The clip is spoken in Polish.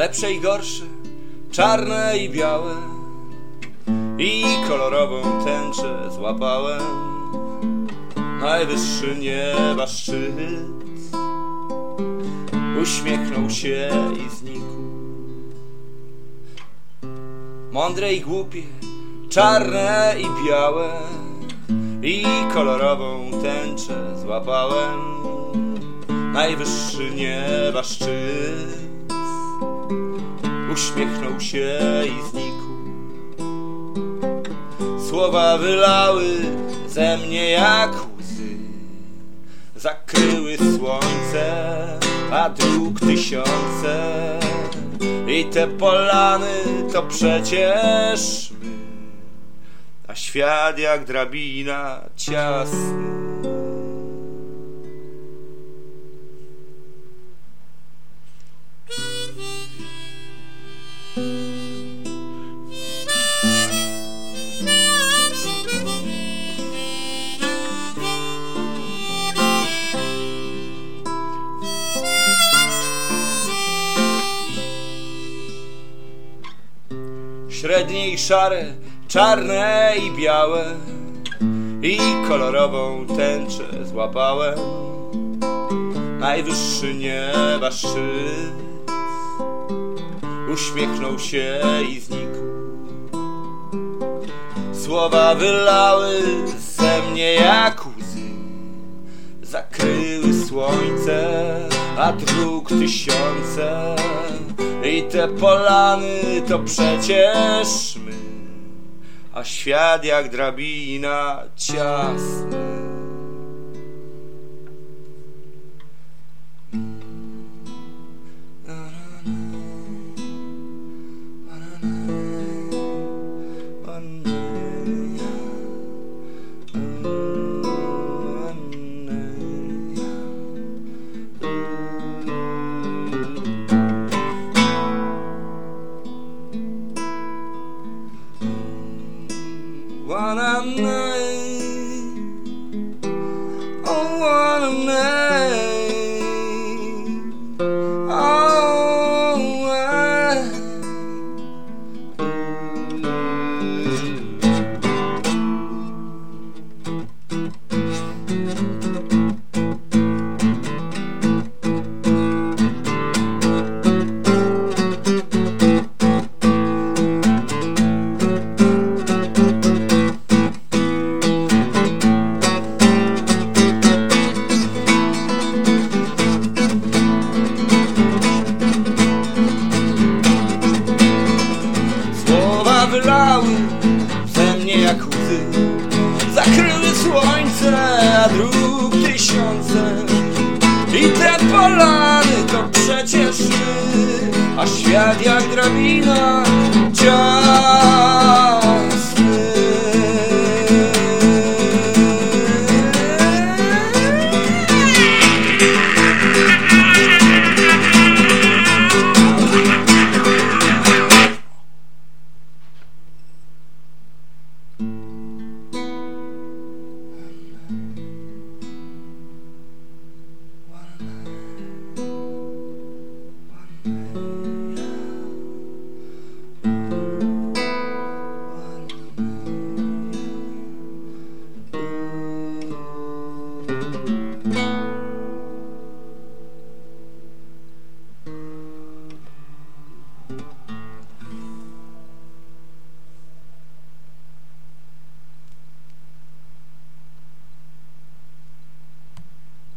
lepsze i gorsze, czarne i białe, i kolorową tęczę złapałem. Najwyższy nieba szczyt uśmiechnął się i znikł. Mądre i głupie, czarne i białe, i kolorową tęczę złapałem. Najwyższy nieba szczyt uśmiechnął się i znikł. Słowa wylały ze mnie jak łzy, zakryły słońce, a dróg tysiące, i te polany to przecież my, a świat jak drabina ciasny. Średnie i szare, czarne i białe, i kolorową tęczę złapałem. Najwyższy nieba szczyt uśmiechnął się i znikł. Słowa wylały ze mnie jak łzy, zakryły słońce, a dróg tysiące, i te polany to przecież my, a świat jak drabina ciasny. What a night, oh what a night, oh wylały ze mnie jak łzy, zakryły słońce, a dróg tysiące, i te polany to przecież my, a świat jak drabina ciasny. Thank